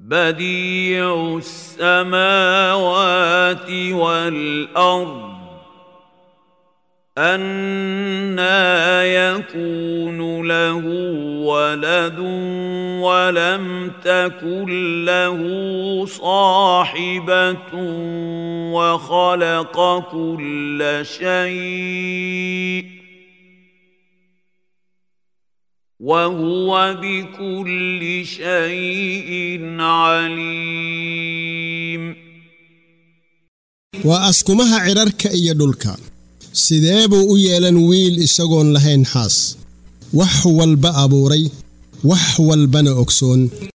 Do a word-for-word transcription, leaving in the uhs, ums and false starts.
بديع السماوات والأرض أنى يكون له ولد ولم تكن له صاحبة وخلق كل شيء وهو بكل شيء عليم. وأسكمها عررك إيدولك sideebuu u yeelan wiil isagoon lahayn xaas wax walba abuuray wax walbana ogsoon